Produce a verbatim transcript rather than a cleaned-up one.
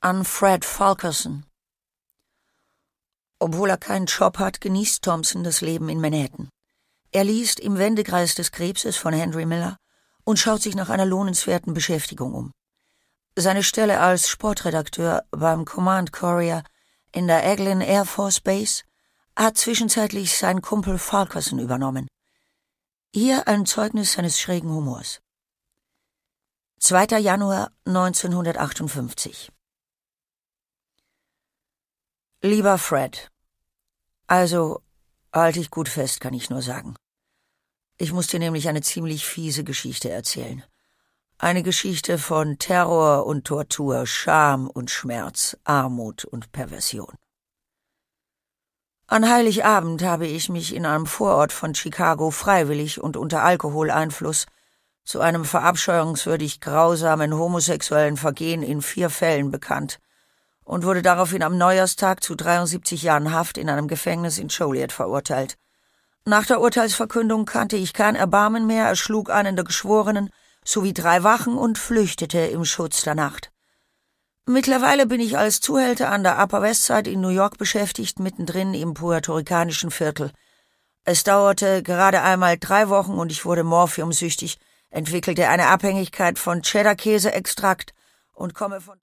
An Fred Fulkerson. Obwohl er keinen Job hat, genießt Thompson das Leben in Manhattan. Er liest Im Wendekreis des Krebses von Henry Miller und schaut sich nach einer lohnenswerten Beschäftigung um. Seine Stelle als Sportredakteur beim Command Courier in der Eglin Air Force Base hat zwischenzeitlich sein Kumpel Fulkerson übernommen. Hier ein Zeugnis seines schrägen Humors. zweiter Januar neunzehnhundertachtundfünfzig. Lieber Fred, also, halt dich gut fest, kann ich nur sagen. Ich muss dir nämlich eine ziemlich fiese Geschichte erzählen. Eine Geschichte von Terror und Tortur, Scham und Schmerz, Armut und Perversion. An Heiligabend habe ich mich in einem Vorort von Chicago freiwillig und unter Alkoholeinfluss zu einem verabscheuungswürdig grausamen homosexuellen Vergehen in vier Fällen bekannt und wurde daraufhin am Neujahrstag zu dreiundsiebzig Jahren Haft in einem Gefängnis in Joliet verurteilt. Nach der Urteilsverkündung kannte ich kein Erbarmen mehr, erschlug einen der Geschworenen sowie drei Wachen und flüchtete im Schutz der Nacht. Mittlerweile bin ich als Zuhälter an der Upper West Side in New York beschäftigt, mittendrin im puerto-ricanischen Viertel. Es dauerte gerade einmal drei Wochen und ich wurde morphiumsüchtig, entwickelte eine Abhängigkeit von Cheddar-Käse-Extrakt und komme von